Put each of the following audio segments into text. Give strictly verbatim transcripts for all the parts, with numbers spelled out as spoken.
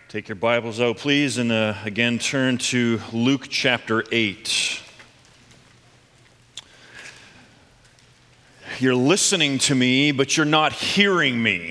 Take your Bibles out, please, and uh, again turn to Luke chapter eight. You're listening to me, but you're not hearing me.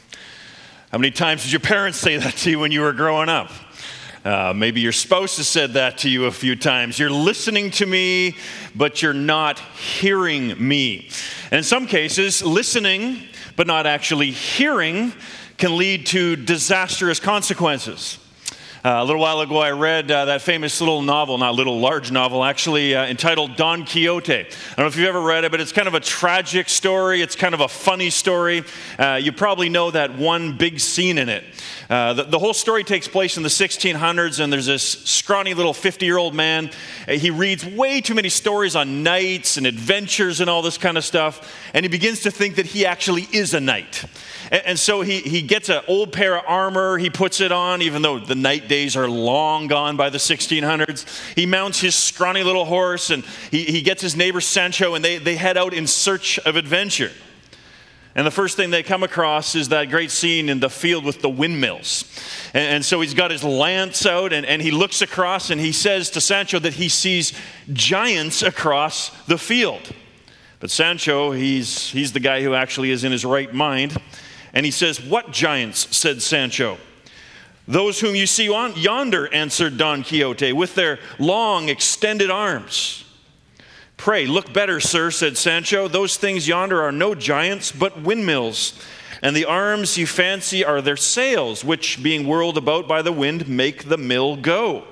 How many times did your parents say that to you when you were growing up? Uh, maybe your spouse has said that to you a few times. You're listening to me, but you're not hearing me. And in some cases, listening, but not actually hearing, can lead to disastrous consequences. Uh, a little while ago, I read uh, that famous little novel, not little, large novel, actually, uh, entitled Don Quixote. I don't know if you've ever read it, but it's kind of a tragic story. It's kind of a funny story. Uh, you probably know that one big scene in it. Uh, the, the whole story takes place in the sixteen hundreds, and there's this scrawny little fifty-year-old man. Uh, he reads way too many stories on knights and adventures and all this kind of stuff, and he begins to think that he actually is a knight. And, and so he, he gets an old pair of armor, he puts it on, even though the knight days are long gone by the sixteen hundreds. He mounts his scrawny little horse, and he, he gets his neighbor Sancho, and they, they head out in search of adventure. And the first thing they come across is that great scene in the field with the windmills. And, and so he's got his lance out, and, and he looks across, and he says to Sancho that he sees giants across the field. But Sancho, he's, he's the guy who actually is in his right mind. And he says, "What giants?" said Sancho. "Those whom you see on yonder," answered Don Quixote, "with their long extended arms." "Pray, look better, sir," said Sancho. "Those things yonder are no giants, but windmills. And the arms you fancy are their sails, which, being whirled about by the wind, make the mill go."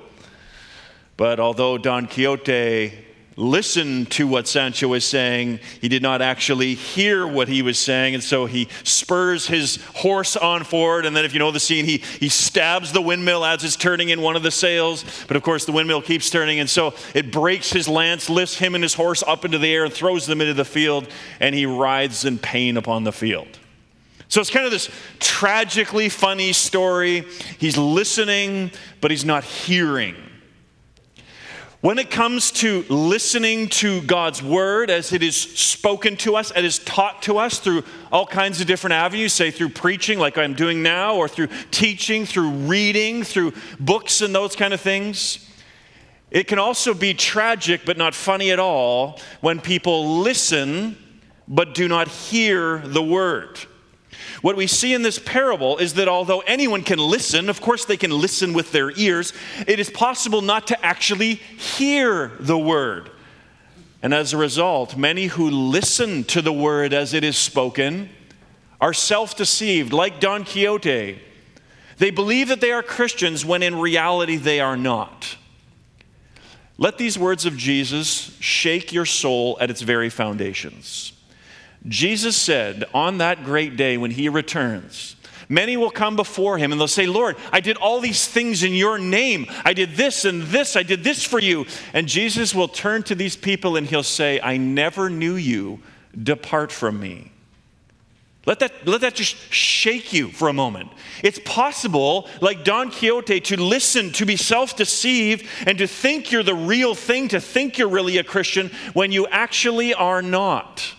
But although Don Quixote listened to what Sancho was saying, he did not actually hear what he was saying, and so he spurs his horse on forward, and then if you know the scene, he, he stabs the windmill as it's turning in one of the sails, but of course the windmill keeps turning, and so it breaks his lance, lifts him and his horse up into the air, and throws them into the field, and he writhes in pain upon the field. So it's kind of this tragically funny story. He's listening, but he's not hearing. When it comes to listening to God's word as it is spoken to us, it is taught to us through all kinds of different avenues, say through preaching like I'm doing now, or through teaching, through reading, through books and those kind of things, it can also be tragic but not funny at all when people listen but do not hear the word. What we see in this parable is that although anyone can listen, of course they can listen with their ears, it is possible not to actually hear the word. And as a result, many who listen to the word as it is spoken are self-deceived, like Don Quixote. They believe that they are Christians when in reality they are not. Let these words of Jesus shake your soul at its very foundations. Jesus said, on that great day when he returns, many will come before him and they'll say, "Lord, I did all these things in your name. I did this and this. I did this for you." And Jesus will turn to these people and he'll say, "I never knew you. Depart from me." Let that, let that just shake you for a moment. It's possible, like Don Quixote, to listen, to be self-deceived, and to think you're the real thing, to think you're really a Christian when you actually are not.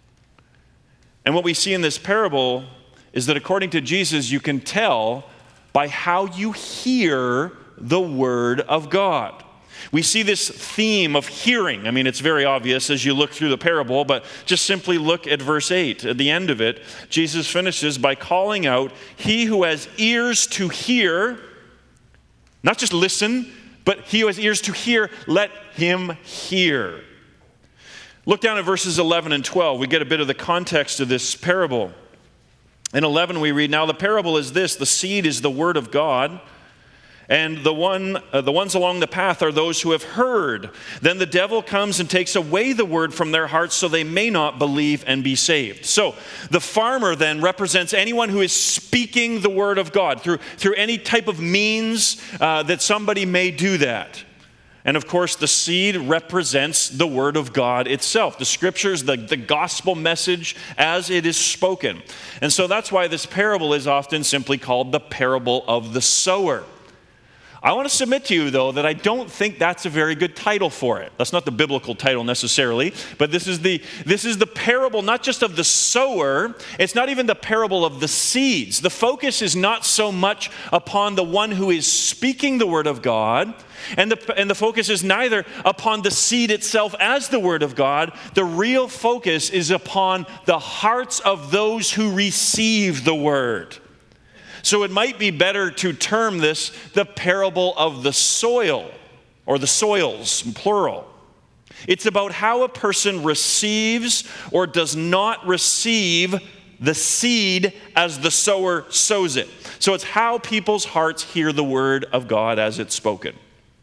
And what we see in this parable is that according to Jesus, you can tell by how you hear the word of God. We see this theme of hearing. I mean, it's very obvious as you look through the parable, but just simply look at verse eight. At the end of it, Jesus finishes by calling out, "He who has ears to hear," not just listen, but he who has ears to hear, let him hear. Look down at verses eleven and twelve. We get a bit of the context of this parable. In eleven we read, "Now the parable is this, the seed is the word of God, and the one, uh, the ones along the path are those who have heard. Then the devil comes and takes away the word from their hearts so they may not believe and be saved." So the farmer then represents anyone who is speaking the word of God through, through any type of means uh, that somebody may do that. And of course, the seed represents the word of God itself. The scriptures, the, the gospel message as it is spoken. And so that's why this parable is often simply called the parable of the sower. I want to submit to you, though, that I don't think that's a very good title for it. That's not the biblical title necessarily, but this is the this is the parable not just of the sower, it's not even the parable of the seeds. The focus is not so much upon the one who is speaking the word of God, and the, and the focus is neither upon the seed itself as the word of God. The real focus is upon the hearts of those who receive the word. So it might be better to term this the parable of the soil, or the soils, plural. It's about how a person receives or does not receive the seed as the sower sows it. So it's how people's hearts hear the word of God as it's spoken.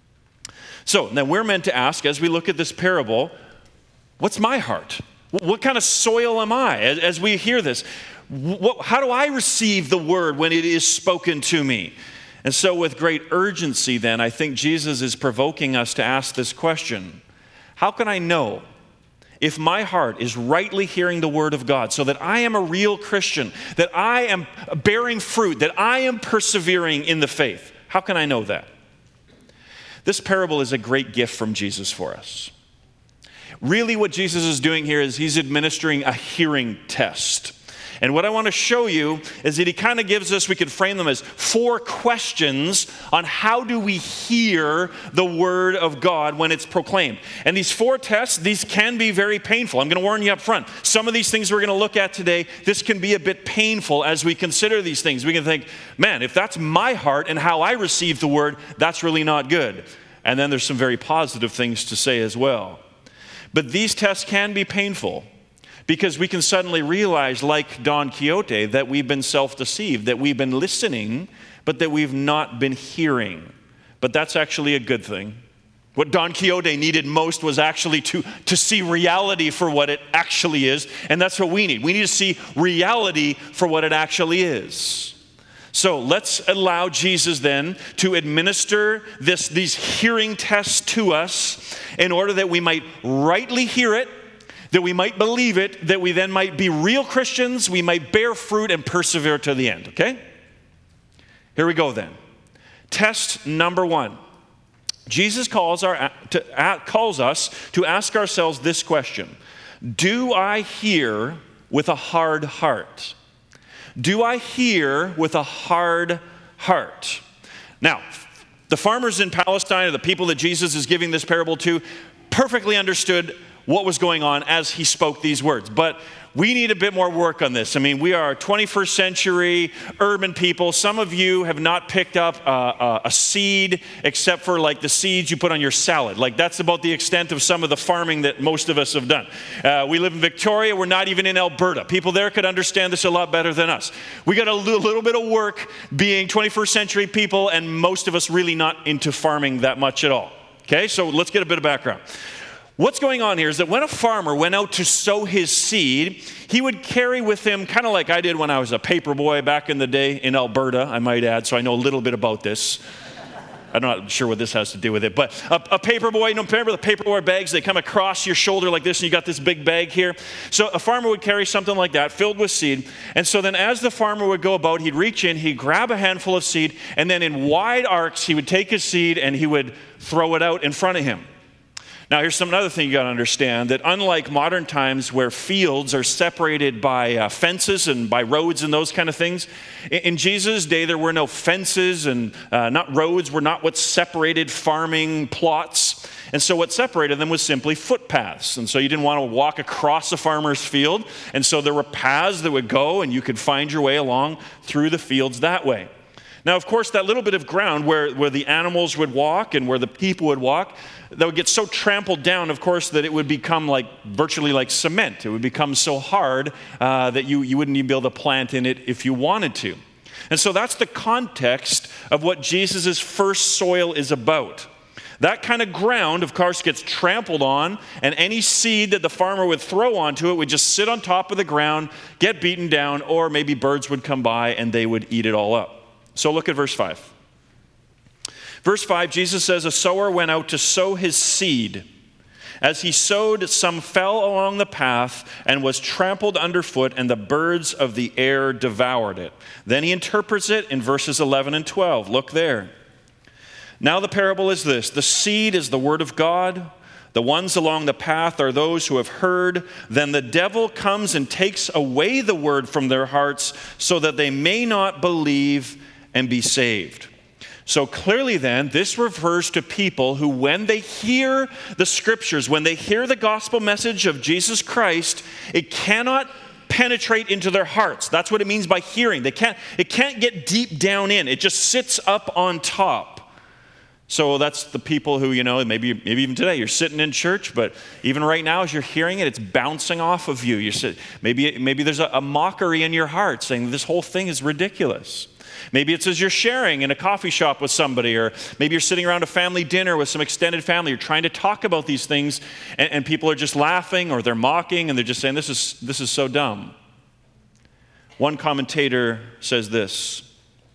So then we're meant to ask, as we look at this parable, what's my heart? What kind of soil am I? As, as we hear this, what, how do I receive the word when it is spoken to me? And so with great urgency then, I think Jesus is provoking us to ask this question. How can I know if my heart is rightly hearing the word of God so that I am a real Christian, that I am bearing fruit, that I am persevering in the faith? How can I know that? This parable is a great gift from Jesus for us. Really what Jesus is doing here is he's administering a hearing test. And what I want to show you is that he kind of gives us, we could frame them as four questions on how do we hear the word of God when it's proclaimed. And these four tests, these can be very painful. I'm going to warn you up front. Some of these things we're going to look at today, this can be a bit painful as we consider these things. We can think, man, if that's my heart and how I receive the word, that's really not good. And then there's some very positive things to say as well. But these tests can be painful because we can suddenly realize, like Don Quixote, that we've been self-deceived, that we've been listening, but that we've not been hearing. But that's actually a good thing. What Don Quixote needed most was actually to, to see reality for what it actually is, and that's what we need. We need to see reality for what it actually is. So let's allow Jesus then to administer this, these hearing tests to us in order that we might rightly hear it, that we might believe it, that we then might be real Christians, we might bear fruit and persevere to the end, okay? Here we go then. Test number one. Jesus calls, our, to, calls us to ask ourselves this question. Do I hear with a hard heart? Do I hear with a hard heart? Now, the farmers in Palestine, or the people that Jesus is giving this parable to, perfectly understood what was going on as he spoke these words. But we need a bit more work on this. I mean, we are twenty-first century urban people. Some of you have not picked up uh, uh, a seed except for like the seeds you put on your salad. Like that's about the extent of some of the farming that most of us have done. Uh, we live in Victoria. We're not even in Alberta. People there could understand this a lot better than us. We got a little, little bit of work being twenty-first century people, and most of us really not into farming that much at all. Okay, so let's get a bit of background. What's going on here is that when a farmer went out to sow his seed, he would carry with him, kind of like I did when I was a paper boy back in the day in Alberta, I might add, so I know a little bit about this. I'm not sure what this has to do with it, but a, a paper boy, you know, remember the paper boy bags? They come across your shoulder like this, and you got this big bag here. So a farmer would carry something like that, filled with seed. And so then as the farmer would go about, he'd reach in, he'd grab a handful of seed, and then in wide arcs, he would take his seed and he would throw it out in front of him. Now, here's some another thing you got to understand, that unlike modern times where fields are separated by uh, fences and by roads and those kind of things, in, in Jesus' day there were no fences and uh, not roads were not what separated farming plots. And so what separated them was simply footpaths. And so you didn't want to walk across a farmer's field. And so there were paths that would go and you could find your way along through the fields that way. Now, of course, that little bit of ground where, where the animals would walk and where the people would walk, that would get so trampled down, of course, that it would become like virtually like cement. It would become so hard uh, that you, you wouldn't even be able to plant in it if you wanted to. And so that's the context of what Jesus' first soil is about. That kind of ground, of course, gets trampled on, and any seed that the farmer would throw onto it would just sit on top of the ground, get beaten down, or maybe birds would come by and they would eat it all up. So look at verse five. Verse five, Jesus says, a sower went out to sow his seed. As he sowed, some fell along the path and was trampled underfoot, and the birds of the air devoured it. Then he interprets it in verses eleven and twelve. Look there. Now the parable is this: the seed is the word of God. The ones along the path are those who have heard. Then the devil comes and takes away the word from their hearts so that they may not believe and be saved. So clearly then, this refers to people who, when they hear the scriptures, when they hear the gospel message of Jesus Christ, it cannot penetrate into their hearts. That's what it means by hearing. They can't, it can't get deep down in. It just sits up on top. So that's the people who, you know, maybe maybe even today you're sitting in church, but even right now as you're hearing it, it's bouncing off of you. You sit, maybe maybe there's a, a mockery in your heart saying this whole thing is ridiculous. Maybe it's as you're sharing in a coffee shop with somebody, or maybe you're sitting around a family dinner with some extended family. You're trying to talk about these things, and, and people are just laughing or they're mocking, and they're just saying, this is this is so dumb. One commentator says this: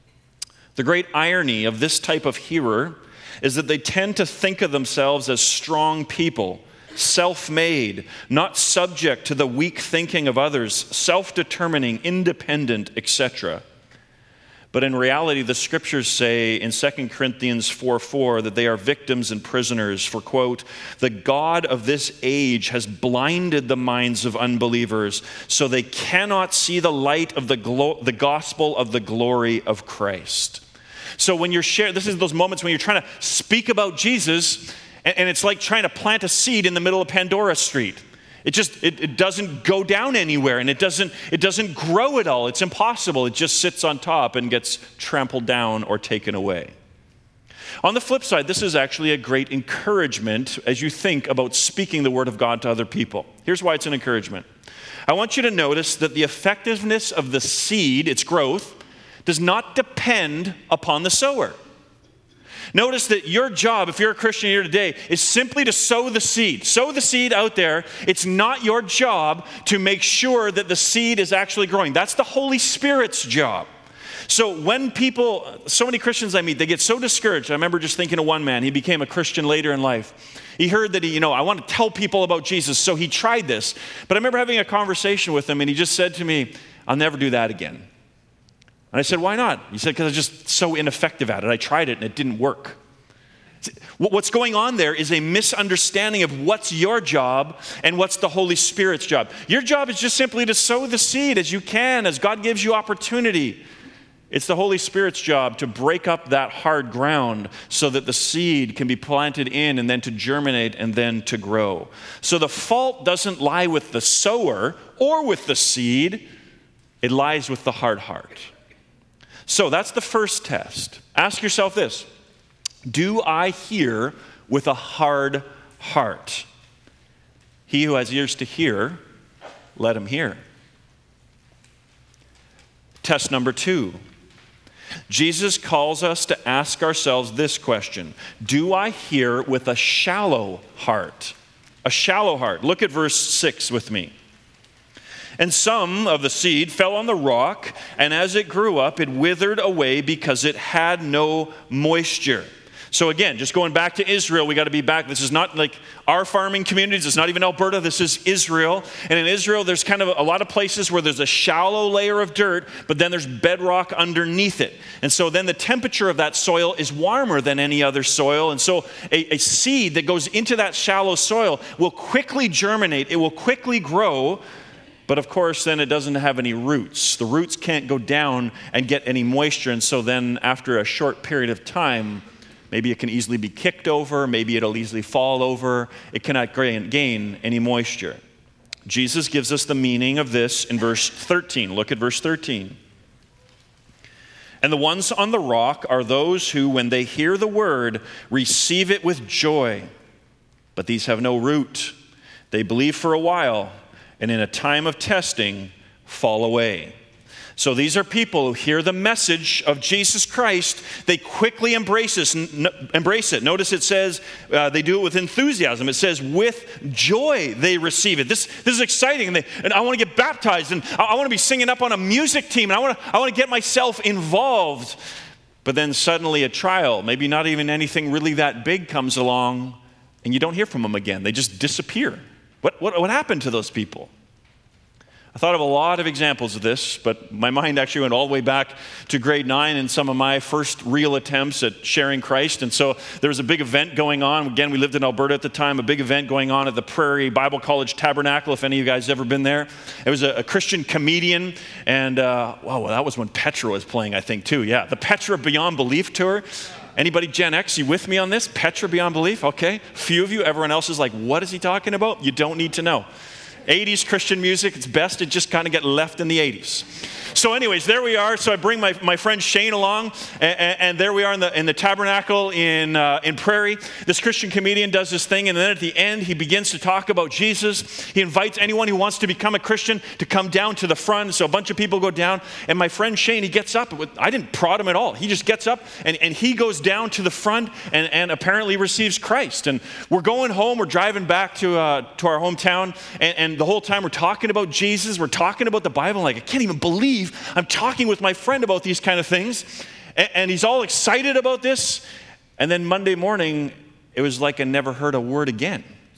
the great irony of this type of hearer is that they tend to think of themselves as strong people, self-made, not subject to the weak thinking of others, self-determining, independent, et cetera. But in reality, the scriptures say in Second Corinthians four four that they are victims and prisoners. For, quote, the God of this age has blinded the minds of unbelievers so they cannot see the light of the, glo- the gospel of the glory of Christ. So when you're sharing, this is those moments when you're trying to speak about Jesus, and, and it's like trying to plant a seed in the middle of Pandora Street. It just, it, it doesn't go down anywhere, and it doesn't, it doesn't grow at all. It's impossible. It just sits on top and gets trampled down or taken away. On the flip side, this is actually a great encouragement as you think about speaking the word of God to other people. Here's why it's an encouragement. I want you to notice that the effectiveness of the seed, its growth, does not depend upon the sower. Notice that your job, if you're a Christian here today, is simply to sow the seed. Sow the seed out there. It's not your job to make sure that the seed is actually growing. That's the Holy Spirit's job. So when people, so many Christians I meet, they get so discouraged. I remember just thinking of one man. He became a Christian later in life. He heard that, he, you know, I want to tell people about Jesus, so he tried this. But I remember having a conversation with him, and he just said to me, I'll never do that again. And I said, why not? He said, because I was just so ineffective at it. I tried it and it didn't work. What's going on there is a misunderstanding of what's your job and what's the Holy Spirit's job. Your job is just simply to sow the seed as you can, as God gives you opportunity. It's the Holy Spirit's job to break up that hard ground so that the seed can be planted in and then to germinate and then to grow. So the fault doesn't lie with the sower or with the seed. It lies with the hard heart. So that's the first test. Ask yourself this: do I hear with a hard heart? He who has ears to hear, let him hear. Test number two. Jesus calls us to ask ourselves this question: do I hear with a shallow heart? A shallow heart. Look at verse six with me. And some of the seed fell on the rock, and as it grew up, it withered away because it had no moisture. So again, just going back to Israel, we got to be back. This is not like our farming communities. It's not even Alberta. This is Israel. And in Israel, there's kind of a lot of places where there's a shallow layer of dirt, but then there's bedrock underneath it. And so then the temperature of that soil is warmer than any other soil. And so a, a seed that goes into that shallow soil will quickly germinate. It will quickly grow. But of course, then it doesn't have any roots. The roots can't go down and get any moisture. And so then after a short period of time, maybe it can easily be kicked over. Maybe it'll easily fall over. It cannot gain any moisture. Jesus gives us the meaning of this in verse thirteen. Look at verse thirteen. And the ones on the rock are those who, when they hear the word, receive it with joy. But these have no root. They believe for a while, and in a time of testing, fall away. So these are people who hear the message of Jesus Christ. They quickly embrace, this, n- embrace it. Notice it says uh, they do it with enthusiasm. It says with joy they receive it. This, this is exciting. And, they, and I want to get baptized. And I, I want to be singing up on a music team. And I want to I want to get myself involved. But then suddenly a trial, maybe not even anything really that big, comes along. And you don't hear from them again. They just disappear. What, what, what happened to those people? I thought of a lot of examples of this, but my mind actually went all the way back to grade nine and some of my first real attempts at sharing Christ. And so there was a big event going on. Again, we lived in Alberta at the time, a big event going on at the Prairie Bible College Tabernacle, if any of you guys have ever been there. It was a, a Christian comedian, and uh, wow, that was when Petra was playing, I think, too. Yeah, the Petra Beyond Belief tour. Anybody Gen X, you with me on this? Petra Beyond Belief? Okay. Few of you, everyone else is like, what is he talking about? You don't need to know. eighties Christian music, it's best to just kind of get left in the eighties. So anyways, there we are. So I bring my, my friend Shane along, and, and there we are in the in the tabernacle in uh, in Prairie. This Christian comedian does this thing, and then at the end, he begins to talk about Jesus. He invites anyone who wants to become a Christian to come down to the front. So a bunch of people go down, and my friend Shane, he gets up. I didn't prod him at all. He just gets up, and, and he goes down to the front and, and apparently receives Christ. And we're going home. We're driving back to uh, to our hometown, and, and the whole time we're talking about Jesus. We're talking about the Bible. Like, I can't even believe I'm talking with my friend about these kind of things, and, and he's all excited about this. And then Monday morning, it was like I never heard a word again.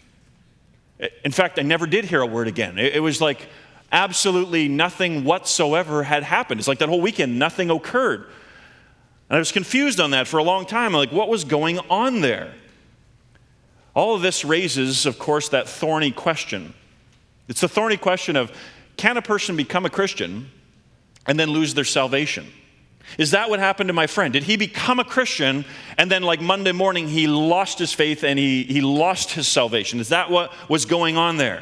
In fact, I never did hear a word again. It, it was like absolutely nothing whatsoever had happened. It's like that whole weekend, nothing occurred. And I was confused on that for a long time. Like, what was going on there? All of this raises, of course, that thorny question. It's the thorny question of, can a person become a Christian and then lose their salvation? Is that what happened to my friend? Did he become a Christian and then like Monday morning he lost his faith and he, he lost his salvation? Is that what was going on there?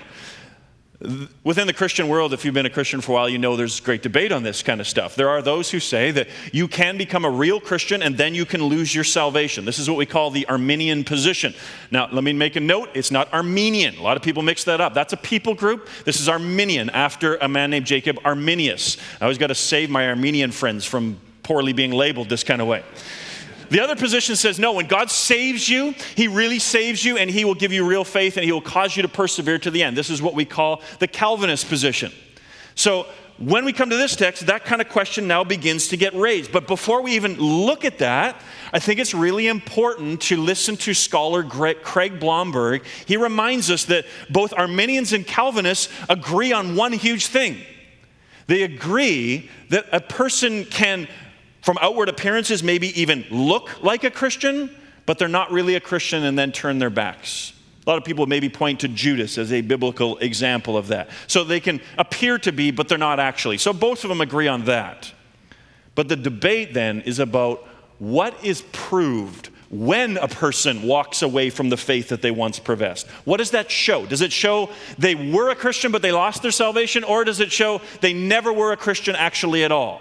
Within the Christian world, if you've been a Christian for a while, you know there's great debate on this kind of stuff. There are those who say that you can become a real Christian and then you can lose your salvation. This is what we call the Arminian position. Now, let me make a note. It's not Armenian. A lot of people mix that up. That's a people group. This is Arminian, after a man named Jacob Arminius. I always got to save my Armenian friends from poorly being labeled this kind of way. The other position says, no, when God saves you, he really saves you, and he will give you real faith, and he will cause you to persevere to the end. This is what we call the Calvinist position. So when we come to this text, that kind of question now begins to get raised. But before we even look at that, I think it's really important to listen to scholar Craig Blomberg. He reminds us that both Arminians and Calvinists agree on one huge thing. They agree that a person can, from outward appearances, maybe even look like a Christian, but they're not really a Christian and then turn their backs. A lot of people maybe point to Judas as a biblical example of that. So they can appear to be, but they're not actually. So both of them agree on that. But the debate then is about what is proved when a person walks away from the faith that they once professed. What does that show? Does it show they were a Christian but they lost their salvation, or does it show they never were a Christian actually at all?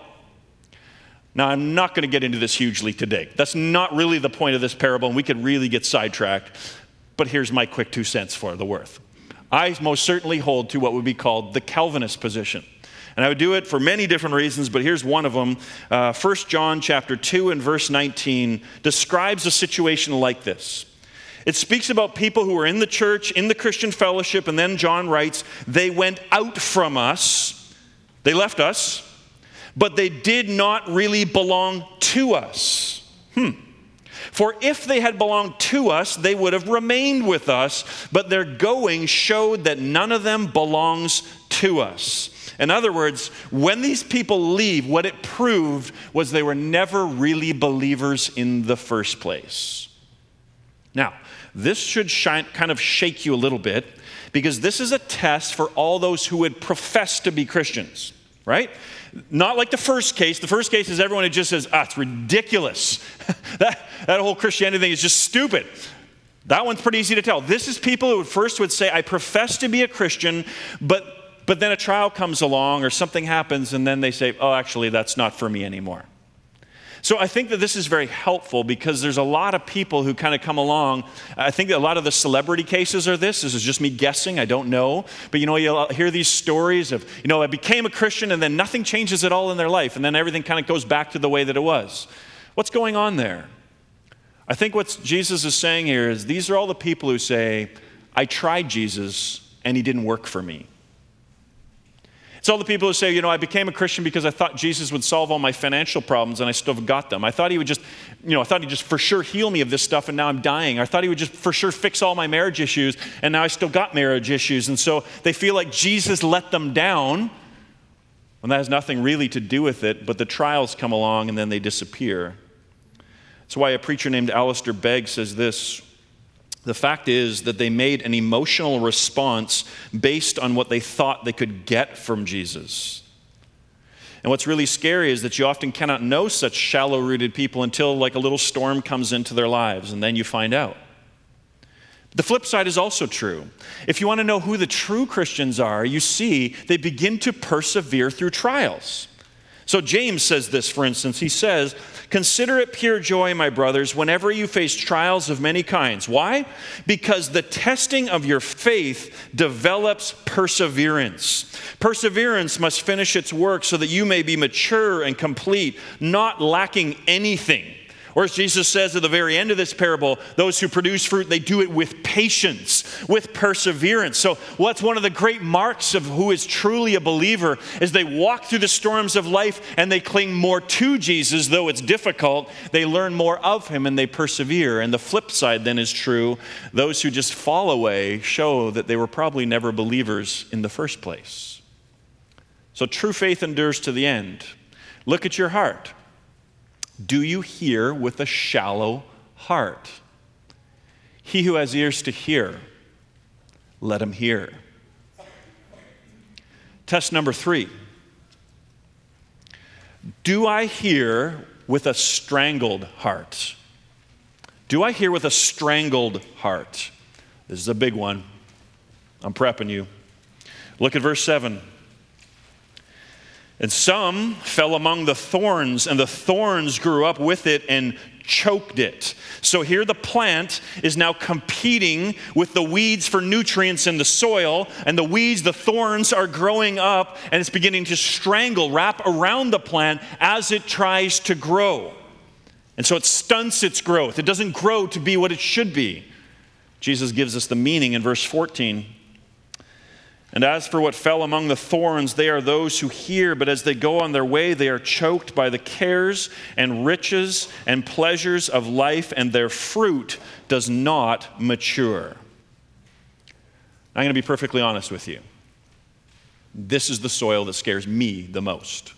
Now, I'm not going to get into this hugely today. That's not really the point of this parable, and we could really get sidetracked. But here's my quick two cents for the worth. I most certainly hold to what would be called the Calvinist position. And I would do it for many different reasons, but here's one of them. Uh, First John chapter two and verse nineteen describes a situation like this. It speaks about people who were in the church, in the Christian fellowship, and then John writes, they went out from us. They left us. But they did not really belong to us. Hmm. For if they had belonged to us, they would have remained with us, but their going showed that none of them belongs to us. In other words, when these people leave, what it proved was they were never really believers in the first place. Now, this should shine, kind of shake you a little bit, because this is a test for all those who would profess to be Christians, right? Not like the first case. The first case is everyone who just says, ah, it's ridiculous. that, that whole Christianity thing is just stupid. That one's pretty easy to tell. This is people who first would say, I profess to be a Christian, but, but then a trial comes along or something happens, and then they say, oh, actually, that's not for me anymore. So I think that this is very helpful because there's a lot of people who kind of come along. I think that a lot of the celebrity cases are this. This is just me guessing. I don't know. But, you know, you'll hear these stories of, you know, I became a Christian and then nothing changes at all in their life. And then everything kind of goes back to the way that it was. What's going on there? I think what Jesus is saying here is these are all the people who say, I tried Jesus and he didn't work for me. It's all the people who say, you know, I became a Christian because I thought Jesus would solve all my financial problems and I still have got them. I thought he would just, you know, I thought he'd just for sure heal me of this stuff and now I'm dying. I thought he would just for sure fix all my marriage issues and now I still got marriage issues. And so they feel like Jesus let them down And that has nothing really to do with it, but the trials come along and then they disappear. That's why a preacher named Alistair Begg says this: the fact is that they made an emotional response based on what they thought they could get from Jesus. And what's really scary is that you often cannot know such shallow-rooted people until like a little storm comes into their lives, and then you find out. The flip side is also true. If you want to know who the true Christians are, you see they begin to persevere through trials. So James says this, for instance. He says, "Consider it pure joy, my brothers, whenever you face trials of many kinds." Why? Because the testing of your faith develops perseverance. Perseverance must finish its work so that you may be mature and complete, not lacking anything. Or as Jesus says at the very end of this parable, those who produce fruit, they do it with patience, with perseverance. So what's one of the great marks of who is truly a believer is they walk through the storms of life and they cling more to Jesus, though it's difficult. They learn more of him and they persevere. And the flip side then is true. Those who just fall away show that they were probably never believers in the first place. So true faith endures to the end. Look at your heart. Do you hear with a shallow heart? He who has ears to hear, let him hear. Test number three. Do I hear with a strangled heart? Do I hear with a strangled heart? This is a big one. I'm prepping you. Look at verse seven. "And some fell among the thorns, and the thorns grew up with it and choked it." So here the plant is now competing with the weeds for nutrients in the soil, and the weeds, the thorns, are growing up, and it's beginning to strangle, wrap around the plant as it tries to grow. And so it stunts its growth. It doesn't grow to be what it should be. Jesus gives us the meaning in verse fourteen. "And as for what fell among the thorns, they are those who hear, but as they go on their way, they are choked by the cares and riches and pleasures of life, and their fruit does not mature." I'm going to be perfectly honest with you. This is the soil that scares me the most.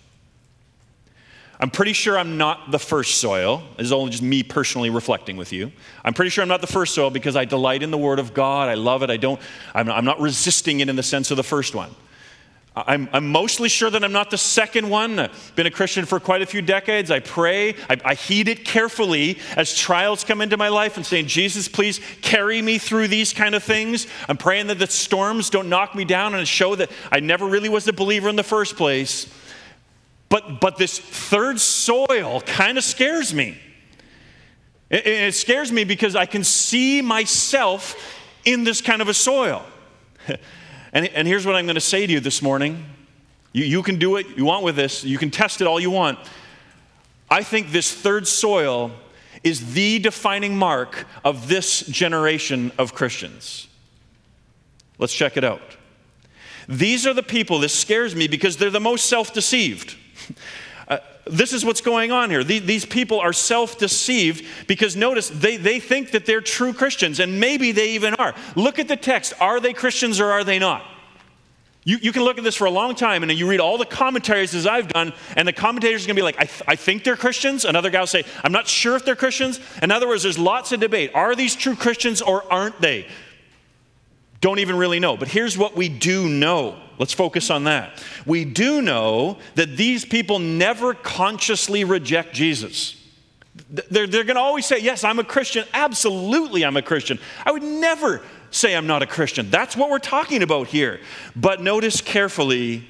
I'm pretty sure I'm not the first soil. This is only just me personally reflecting with you. I'm pretty sure I'm not the first soil because I delight in the Word of God. I love it. I don't, I'm, I'm not resisting it in the sense of the first one. I'm, I'm mostly sure that I'm not the second one. I've been a Christian for quite a few decades. I pray. I, I heed it carefully as trials come into my life and saying, "Jesus, please carry me through these kind of things." I'm praying that the storms don't knock me down and show that I never really was a believer in the first place. But, but this third soil kind of scares me. It, it scares me because I can see myself in this kind of a soil. and, and here's what I'm going to say to you this morning. You, you can do what you want with this. You can test it all you want. I think this third soil is the defining mark of this generation of Christians. Let's check it out. These are the people, this scares me because they're the most self-deceived. Uh, this is what's going on here. These, these people are self-deceived because notice, they, they think that they're true Christians, and maybe they even are. Look at the text. Are they Christians or are they not? You, you can look at this for a long time, and you read all the commentaries as I've done, and the commentators are going to be like, I, th- I think they're Christians. Another guy will say, I'm not sure if they're Christians. In other words, there's lots of debate. Are these true Christians or aren't they? Don't even really know. But here's what we do know. Let's focus on that. We do know that these people never consciously reject Jesus. They're, they're going to always say, yes, I'm a Christian. Absolutely, I'm a Christian. I would never say I'm not a Christian. That's what we're talking about here. But notice carefully,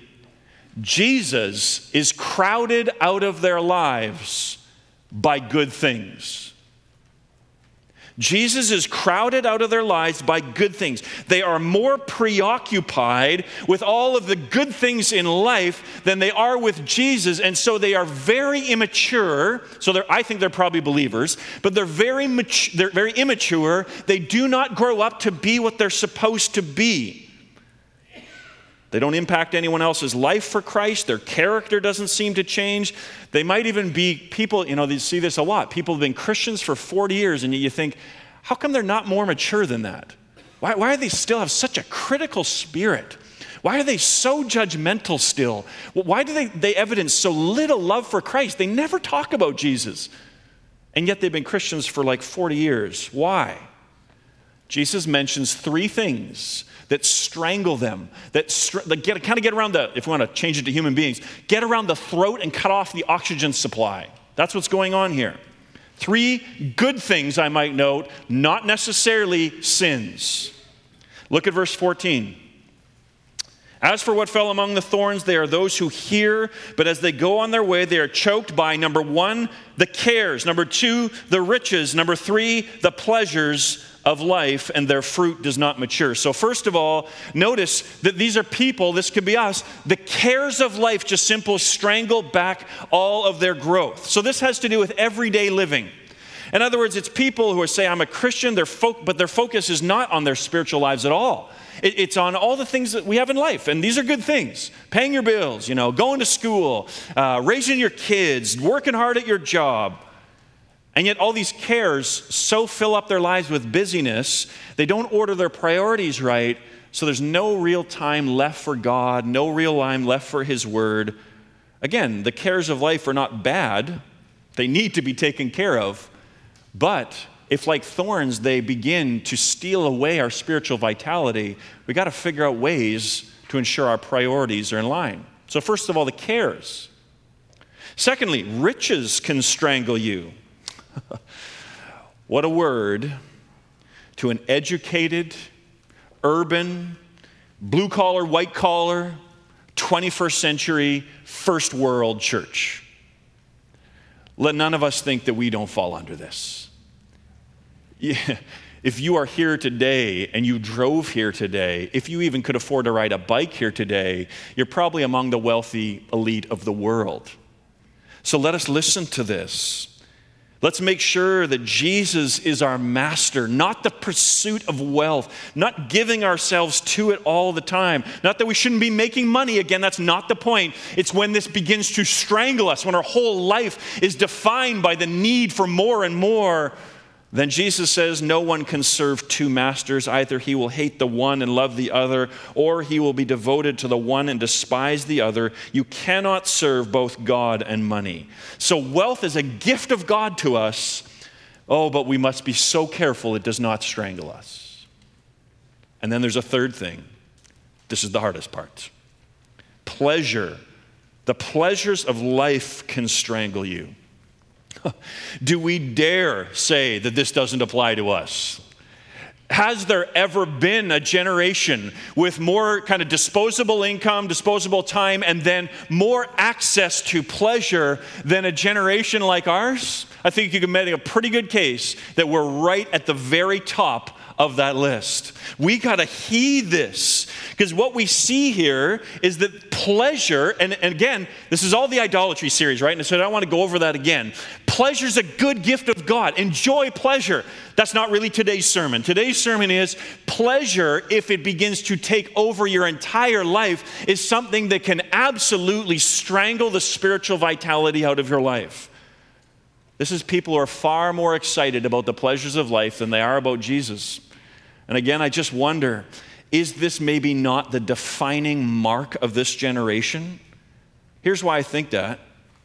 Jesus is crowded out of their lives by good things. Jesus is crowded out of their lives by good things. They are more preoccupied with all of the good things in life than they are with Jesus, and so they are very immature. So I think they're probably believers, but they're very mature, they're very immature. They do not grow up to be what they're supposed to be. They don't impact anyone else's life for Christ. Their character doesn't seem to change. They might even be people, you know, they see this a lot. People have been Christians for forty years, and you think, how come they're not more mature than that? Why, why do they still have such a critical spirit? Why are they so judgmental still? Why do they, they evidence so little love for Christ? They never talk about Jesus. And yet they've been Christians for like forty years. Why? Jesus mentions three things that strangle them, that, str- that get, kind of get around the, if we want to change it to human beings, get around the throat and cut off the oxygen supply. That's what's going on here. Three good things, I might note, not necessarily sins. Look at verse fourteen. As for what fell among the thorns, they are those who hear, but as they go on their way, they are choked by, number one, the cares, number two, the riches, number three, the pleasures of life, and their fruit does not mature. So first of all, notice that these are people, this could be us, the cares of life just simply strangle back all of their growth. So this has to do with everyday living. In other words, it's people who are saying, I'm a Christian, their fo- but their focus is not on their spiritual lives at all. It, it's on all the things that we have in life, and these are good things. Paying your bills, you know, going to school, uh, raising your kids, working hard at your job. And yet all these cares so fill up their lives with busyness, they don't order their priorities right, so there's no real time left for God, no real time left for His Word. Again, the cares of life are not bad. They need to be taken care of. But if, like thorns, they begin to steal away our spiritual vitality, we got to figure out ways to ensure our priorities are in line. So first of all, the cares. Secondly, riches can strangle you. What a word to an educated, urban, blue-collar, white-collar, twenty-first century, first world church. Let none of us think that we don't fall under this. Yeah. If you are here today and you drove here today, if you even could afford to ride a bike here today, you're probably among the wealthy elite of the world. So let us listen to this. Let's make sure that Jesus is our master, not the pursuit of wealth, not giving ourselves to it all the time. Not that we shouldn't be making money. Again, that's not the point. It's when this begins to strangle us, when our whole life is defined by the need for more and more. Then Jesus says, no one can serve two masters. Either he will hate the one and love the other, or he will be devoted to the one and despise the other. You cannot serve both God and money. So wealth is a gift of God to us. Oh, but we must be so careful it does not strangle us. And then there's a third thing. This is the hardest part. Pleasure. The pleasures of life can strangle you. Do we dare say that this doesn't apply to us? Has there ever been a generation with more kind of disposable income, disposable time, and then more access to pleasure than a generation like ours? I think you can make a pretty good case that we're right at the very top of that list. We got to heed this, because what we see here is that pleasure, and, and again, this is all the idolatry series, right? And so I don't want to go over that again. Pleasure is a good gift of God. Enjoy pleasure. That's not really today's sermon. Today's sermon is pleasure, if it begins to take over your entire life, is something that can absolutely strangle the spiritual vitality out of your life. This is people who are far more excited about the pleasures of life than they are about Jesus. And again, I just wonder, is this maybe not the defining mark of this generation? Here's why I think that.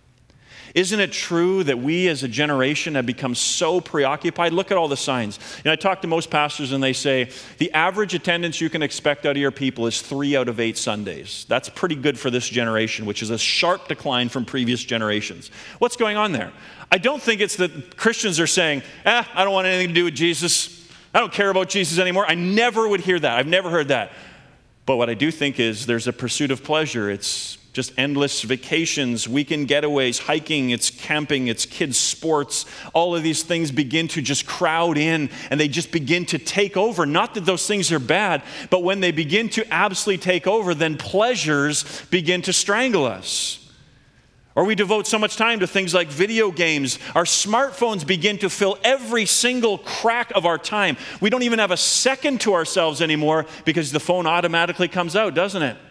Isn't it true that we as a generation have become so preoccupied? Look at all the signs. You know, I talk to most pastors and they say, the average attendance you can expect out of your people is three out of eight Sundays. That's pretty good for this generation, which is a sharp decline from previous generations. What's going on there? I don't think it's that Christians are saying, eh, I don't want anything to do with Jesus. I don't care about Jesus anymore. I never would hear that. I've never heard that. But what I do think is there's a pursuit of pleasure. It's just endless vacations, weekend getaways, hiking, it's camping, it's kids' sports. All of these things begin to just crowd in, and they just begin to take over. Not that those things are bad, but when they begin to absolutely take over, then pleasures begin to strangle us. Or we devote so much time to things like video games. Our smartphones begin to fill every single crack of our time. We don't even have a second to ourselves anymore because the phone automatically comes out, doesn't it?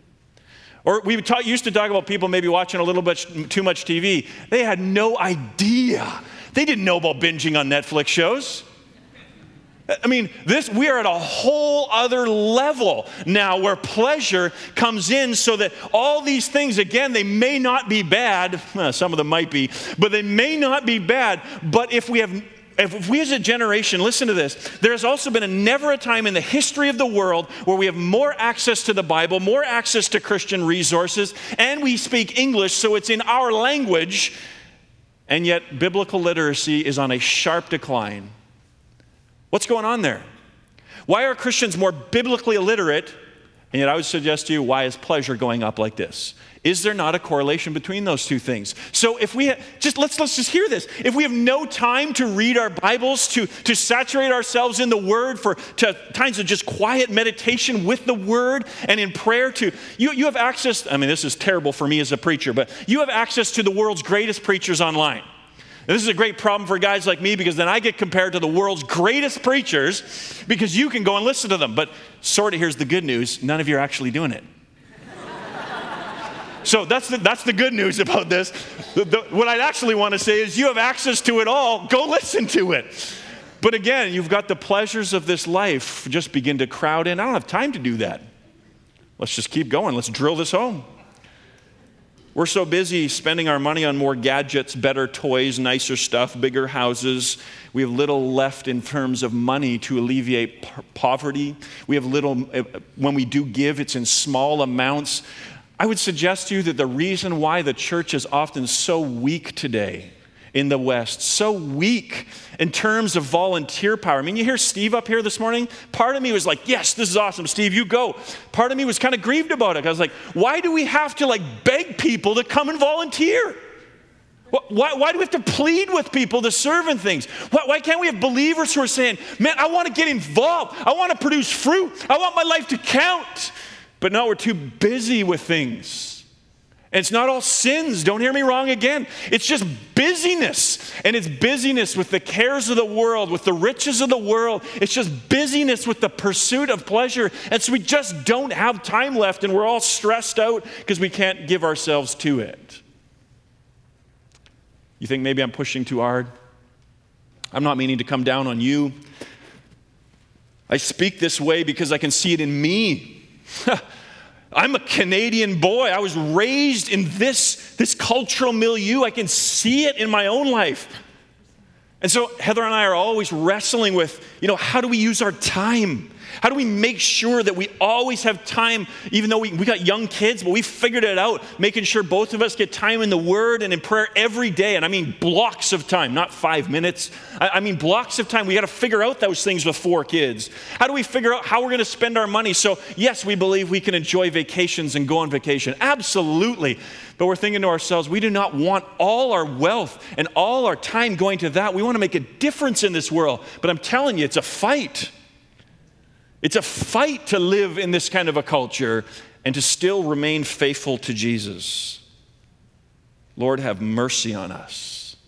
Or we talk, used to talk about people maybe watching a little bit too much T V. They had no idea. They didn't know about binging on Netflix shows. I mean, this we are at a whole other level now where pleasure comes in so that all these things, again, they may not be bad. Well, some of them might be, but they may not be bad. But if we have If we as a generation, listen to this, there has also been a never a time in the history of the world where we have more access to the Bible, more access to Christian resources, and we speak English, so it's in our language, and yet biblical literacy is on a sharp decline. What's going on there? Why are Christians more biblically illiterate, and yet I would suggest to you, why is pleasure going up like this? Is there not a correlation between those two things? So if we ha- just let's let's just hear this. If we have no time to read our Bibles, to, to saturate ourselves in the Word, for to times of just quiet meditation with the Word and in prayer, to you you have access. I mean, this is terrible for me as a preacher, but you have access to the world's greatest preachers online. And this is a great problem for guys like me because then I get compared to the world's greatest preachers because you can go and listen to them. But sort of here's the good news: none of you are actually doing it. So that's the, that's the good news about this. The, the, what I'd actually want to say is you have access to it all. Go listen to it. But again, you've got the pleasures of this life just begin to crowd in. I don't have time to do that. Let's just keep going. Let's drill this home. We're so busy spending our money on more gadgets, better toys, nicer stuff, bigger houses. We have little left in terms of money to alleviate po- poverty. We have little, when we do give, it's in small amounts. I would suggest to you that the reason why the church is often so weak today in the West, so weak in terms of volunteer power. I mean, you hear Steve up here this morning. Part of me was like, yes, this is awesome, Steve, you go. Part of me was kind of grieved about it. I was like, why do we have to like beg people to come and volunteer? Why, why do we have to plead with people to serve in things? Why, why can't we have believers who are saying, man, I want to get involved. I want to produce fruit. I want my life to count. But no, we're too busy with things. And it's not all sins, don't hear me wrong again. It's just busyness. And it's busyness with the cares of the world, with the riches of the world. It's just busyness with the pursuit of pleasure. And so we just don't have time left, and we're all stressed out because we can't give ourselves to it. You think maybe I'm pushing too hard? I'm not meaning to come down on you. I speak this way because I can see it in me. I'm a Canadian boy. I was raised in this, this cultural milieu. I can see it in my own life. And so Heather and I are always wrestling with, you know, how do we use our time? How do we make sure that we always have time, even though we, we got young kids, but we figured it out, making sure both of us get time in the Word and in prayer every day. And I mean blocks of time, not five minutes. I, I mean blocks of time. We got to figure out those things with four kids. How do we figure out how we're going to spend our money? So yes, we believe we can enjoy vacations and go on vacation. Absolutely. But we're thinking to ourselves, we do not want all our wealth and all our time going to that. We want to make a difference in this world. But I'm telling you, it's a fight. It's a fight to live in this kind of a culture and to still remain faithful to Jesus. Lord, have mercy on us.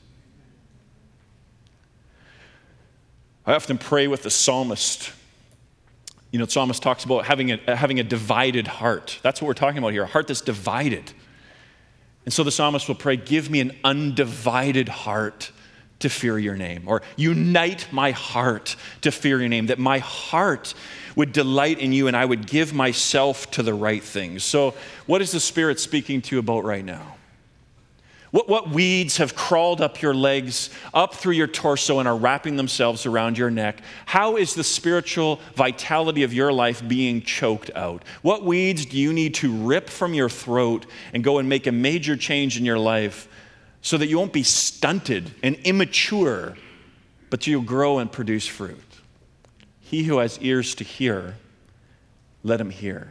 I often pray with the psalmist. You know, the psalmist talks about having a, having a divided heart. That's what we're talking about here, a heart that's divided. And so the psalmist will pray, give me an undivided heart to fear your name, or unite my heart to fear your name, that my heart would delight in you and I would give myself to the right things. So what is the Spirit speaking to you about right now? What, what weeds have crawled up your legs, up through your torso and are wrapping themselves around your neck? How is the spiritual vitality of your life being choked out? What weeds do you need to rip from your throat and go and make a major change in your life so that you won't be stunted and immature, but you'll grow and produce fruit? He who has ears to hear, let him hear.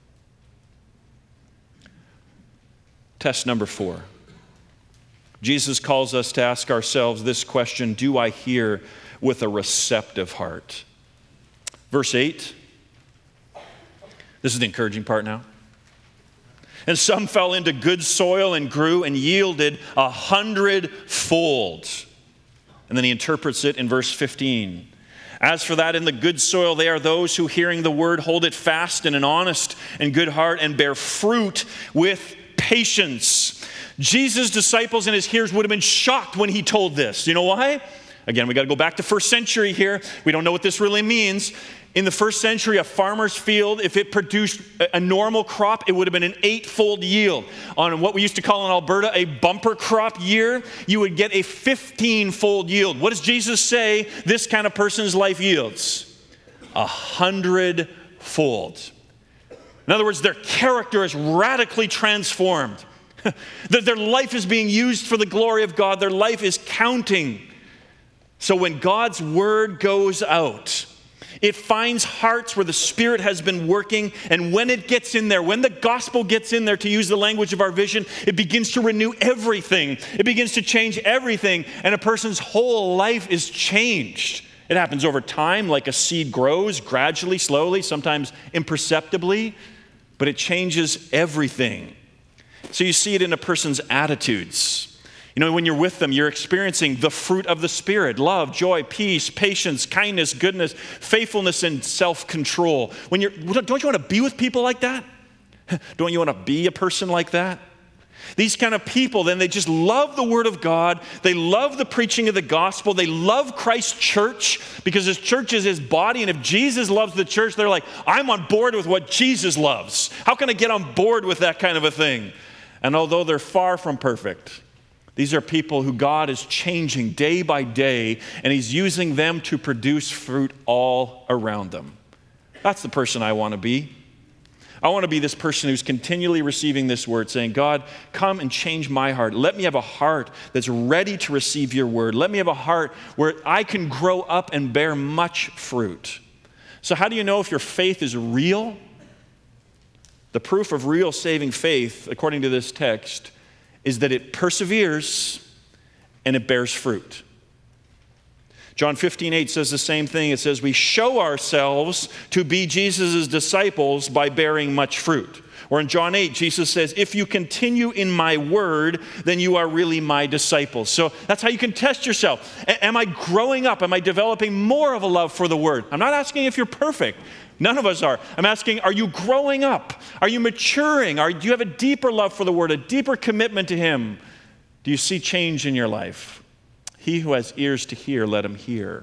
Test number four. Jesus calls us to ask ourselves this question: do I hear with a receptive heart? Verse eight. This is the encouraging part now. And some fell into good soil and grew and yielded a hundredfold. And then he interprets it in verse fifteen. As for that in the good soil, they are those who, hearing the word, hold it fast in an honest and good heart and bear fruit with patience. Jesus' disciples and his hearers would have been shocked when he told this. You know why? Again, we got to go back to first century here. We don't know what this really means. In the first century, a farmer's field, if it produced a normal crop, it would have been an eightfold yield. On what we used to call in Alberta a bumper crop year, you would get a fifteen-fold yield. What does Jesus say this kind of person's life yields? A hundredfold. In other words, their character is radically transformed. Their life is being used for the glory of God. Their life is counting. So when God's word goes out, it finds hearts where the Spirit has been working, and when it gets in there, when the gospel gets in there, to use the language of our vision, it begins to renew everything. It begins to change everything, and a person's whole life is changed. It happens over time, like a seed grows, gradually, slowly, sometimes imperceptibly, but it changes everything. So you see it in a person's attitudes. You know, when you're with them, you're experiencing the fruit of the Spirit: love, joy, peace, patience, kindness, goodness, faithfulness, and self-control. When you're, don't you want to be with people like that? Don't you want to be a person like that? These kind of people, then they just love the Word of God. They love the preaching of the gospel. They love Christ's church because His church is His body. And if Jesus loves the church, they're like, I'm on board with what Jesus loves. How can I get on board with that kind of a thing? And although they're far from perfect, these are people who God is changing day by day, and He's using them to produce fruit all around them. That's the person I want to be. I want to be this person who's continually receiving this word, saying, God, come and change my heart. Let me have a heart that's ready to receive your word. Let me have a heart where I can grow up and bear much fruit. So how do you know if your faith is real? The proof of real saving faith, according to this text, is that it perseveres and it bears fruit. John fifteen eight says the same thing. It says, we show ourselves to be Jesus' disciples by bearing much fruit. Or in John eight, Jesus says, if you continue in my word, then you are really my disciples. So that's how you can test yourself. A- am I growing up? Am I developing more of a love for the word? I'm not asking if you're perfect. None of us are. I'm asking, are you growing up? Are you maturing? Are, do you have a deeper love for the word, a deeper commitment to Him? Do you see change in your life? He who has ears to hear, let him hear.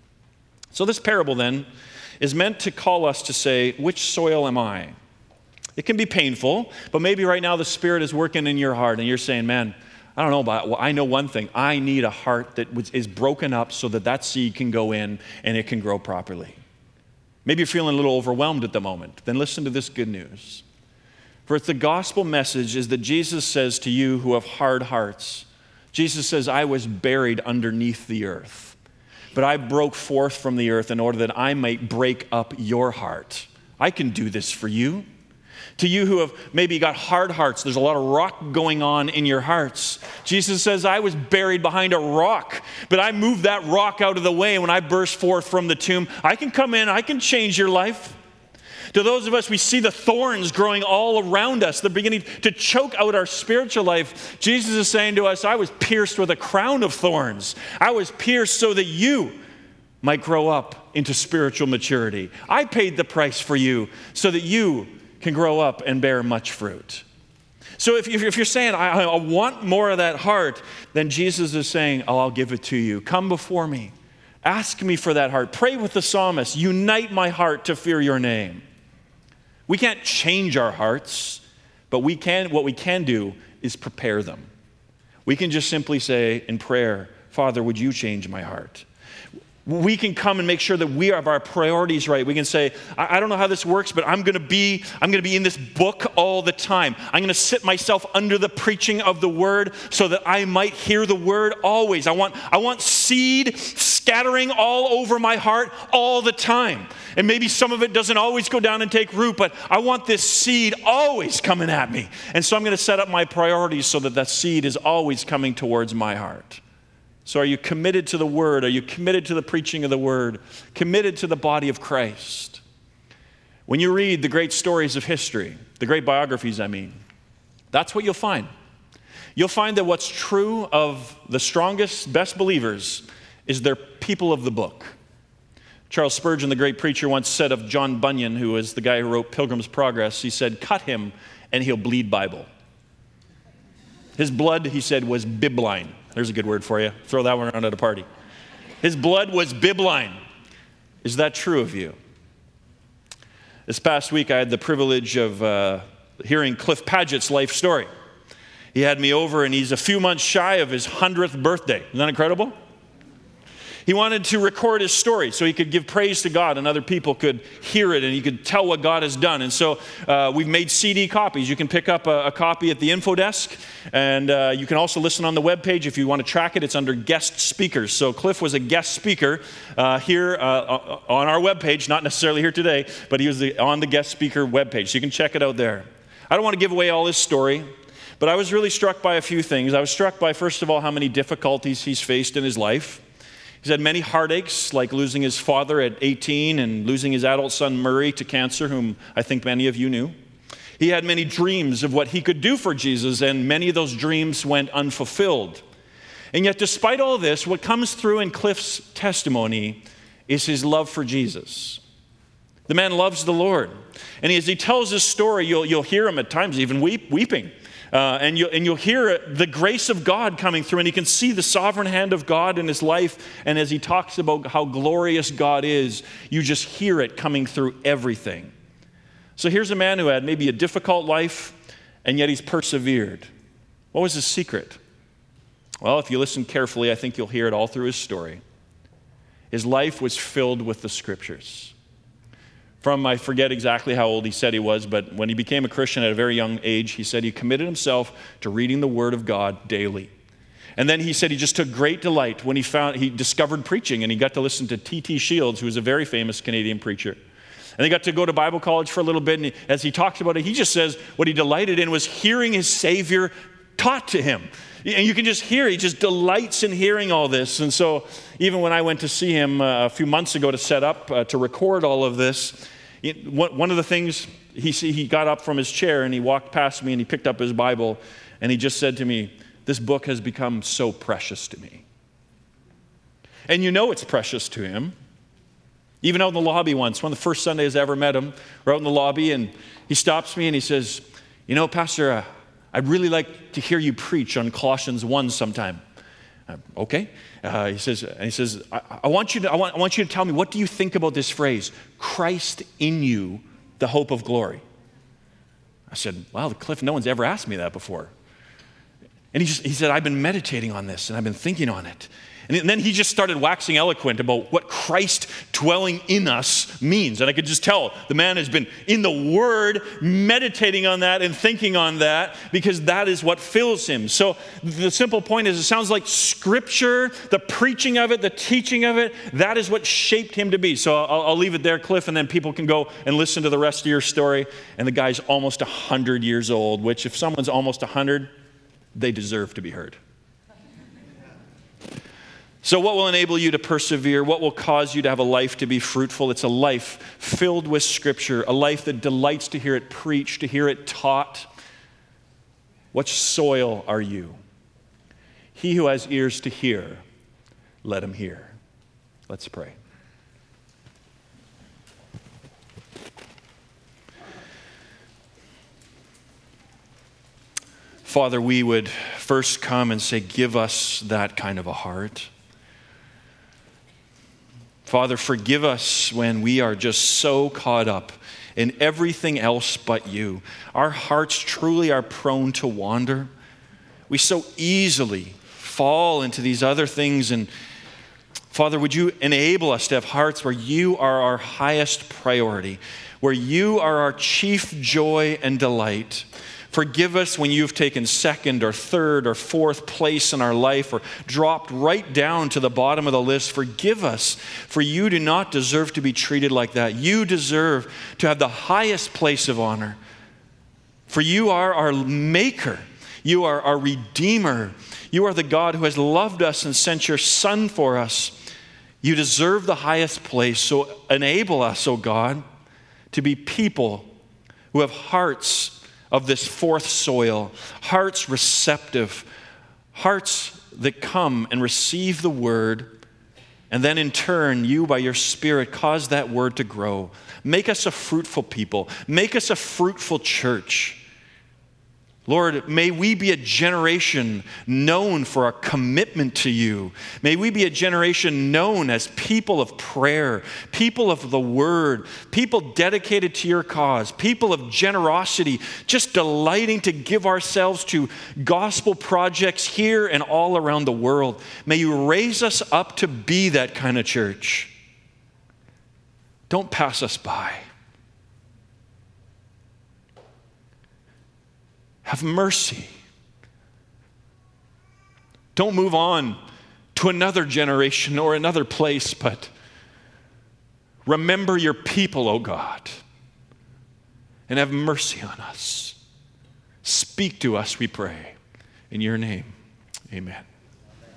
So this parable then is meant to call us to say, which soil am I? It can be painful, but maybe right now the Spirit is working in your heart and you're saying, man, I don't know about, well, I know one thing. I need a heart that is broken up so that that seed can go in and it can grow properly. Maybe you're feeling a little overwhelmed at the moment. Then listen to this good news. For the gospel message is that Jesus says to you who have hard hearts, Jesus says, I was buried underneath the earth, but I broke forth from the earth in order that I might break up your heart. I can do this for you. To you who have maybe got hard hearts, there's a lot of rock going on in your hearts. Jesus says, I was buried behind a rock, but I moved that rock out of the way. And when I burst forth from the tomb, I can come in, I can change your life. To those of us, we see the thorns growing all around us. They're beginning to choke out our spiritual life. Jesus is saying to us, I was pierced with a crown of thorns. I was pierced so that you might grow up into spiritual maturity. I paid the price for you so that you can grow up and bear much fruit. So if you're saying, I, I want more of that heart, then Jesus is saying, oh, I'll give it to you. Come before me. Ask me for that heart. Pray with the psalmist. Unite my heart to fear your name. We can't change our hearts, but we can. What we can do is prepare them. We can just simply say in prayer, Father, would you change my heart? We can come and make sure that we have our priorities right. We can say, I, I don't know how this works, but I'm going to be I'm going to be in this book all the time. I'm going to sit myself under the preaching of the word so that I might hear the word always. I want I want seed scattering all over my heart all the time. And maybe some of it doesn't always go down and take root, but I want this seed always coming at me. And so I'm going to set up my priorities so that that seed is always coming towards my heart. So are you committed to the word? Are you committed to the preaching of the word? Committed to the body of Christ? When you read the great stories of history, the great biographies, I mean, that's what you'll find. You'll find that what's true of the strongest, best believers is they're people of the book. Charles Spurgeon, the great preacher, once said of John Bunyan, who was the guy who wrote Pilgrim's Progress, he said, cut him and he'll bleed Bible. His blood, he said, was bibline. There's a good word for you. Throw that one around at a party. His blood was bibline. Is that true of you? This past week, I had the privilege of uh, hearing Cliff Padgett's life story. He had me over, and he's a few months shy of his hundredth birthday. Isn't that incredible? He wanted to record his story so he could give praise to God and other people could hear it and he could tell what God has done. And so uh, we've made C D copies. You can pick up a, a copy at the info desk, and uh, you can also listen on the webpage if you want to track it. It's under guest speakers. So Cliff was a guest speaker uh, here uh, on our webpage, not necessarily here today, but he was the, on the guest speaker webpage. So you can check it out there. I don't want to give away all his story, but I was really struck by a few things. I was struck by, first of all, how many difficulties he's faced in his life. He's had many heartaches, like losing his father at eighteen and losing his adult son Murray to cancer, whom I think many of you knew. He had many dreams of what he could do for Jesus, and many of those dreams went unfulfilled. And yet, despite all this, what comes through in Cliff's testimony is his love for Jesus. The man loves the Lord. And as he tells his story, you'll, you'll hear him at times even weep, weeping. Uh, and, you, and you'll hear the grace of God coming through, and you can see the sovereign hand of God in his life. And as he talks about how glorious God is, you just hear it coming through everything. So here's a man who had maybe a difficult life, and yet he's persevered. What was his secret? Well, if you listen carefully, I think you'll hear it all through his story. His life was filled with the Scriptures. From, I forget exactly how old he said he was, but when he became a Christian at a very young age, he said he committed himself to reading the Word of God daily. And then he said he just took great delight when he found, he discovered preaching, and he got to listen to T T Shields, who was a very famous Canadian preacher. And he got to go to Bible college for a little bit, and he, as he talks about it, he just says what he delighted in was hearing his Savior taught to him. And you can just hear, he just delights in hearing all this. And so even when I went to see him uh, a few months ago to set up, uh, to record all of this, it, one of the things, he, he got up from his chair and he walked past me and he picked up his Bible and he just said to me, "This book has become so precious to me." And you know it's precious to him. Even out in the lobby once, one of the first Sundays I ever met him, we're out in the lobby and he stops me and he says, "You know, Pastor, uh, I'd really like to hear you preach on Colossians one sometime." Uh, okay. Uh, he says, and he says, I, I want you to, I want, I want you to tell me, what do you think about this phrase, Christ in you, the hope of glory? I said, "Wow, Cliff, no one's ever asked me that before." And he just, he said, "I've been meditating on this and I've been thinking on it." And then he just started waxing eloquent about what Christ dwelling in us means. And I could just tell the man has been in the Word, meditating on that and thinking on that, because that is what fills him. So the simple point is, it sounds like Scripture, the preaching of it, the teaching of it, that is what shaped him to be. So I'll, I'll leave it there, Cliff, and then people can go and listen to the rest of your story. And the guy's almost one hundred years old, which if someone's almost one hundred, they deserve to be heard. So what will enable you to persevere? What will cause you to have a life to be fruitful? It's a life filled with Scripture, a life that delights to hear it preached, to hear it taught. What soil are you? He who has ears to hear, let him hear. Let's pray. Father, we would first come and say, give us that kind of a heart. Father, forgive us when we are just so caught up in everything else but you. Our hearts truly are prone to wander. We so easily fall into these other things. And Father, would you enable us to have hearts where you are our highest priority, where you are our chief joy and delight. Forgive us when you've taken second or third or fourth place in our life or dropped right down to the bottom of the list. Forgive us, for you do not deserve to be treated like that. You deserve to have the highest place of honor. For you are our maker. You are our redeemer. You are the God who has loved us and sent your Son for us. You deserve the highest place. So enable us, O God, to be people who have hearts of this fourth soil, hearts receptive, hearts that come and receive the word, and then in turn, you by your Spirit cause that word to grow. Make us a fruitful people. Make us a fruitful church. Lord, may we be a generation known for our commitment to you. May we be a generation known as people of prayer, people of the word, people dedicated to your cause, people of generosity, just delighting to give ourselves to gospel projects here and all around the world. May you raise us up to be that kind of church. Don't pass us by. Have mercy. Don't move on to another generation or another place, but remember your people, O God, and have mercy on us. Speak to us, we pray. In your name, amen.